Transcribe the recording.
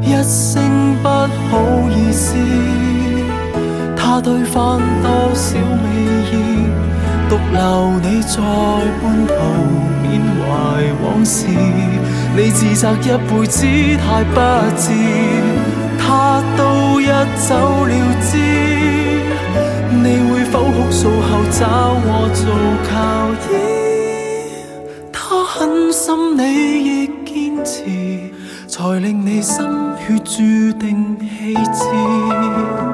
一聲不好意思，他推翻多少美意，獨留你在半途緬懷往事。你自責一輩子太不智，他都一走了之。你會否哭訴後找我做靠依？他狠心你亦堅持，才令你心血注定棄置。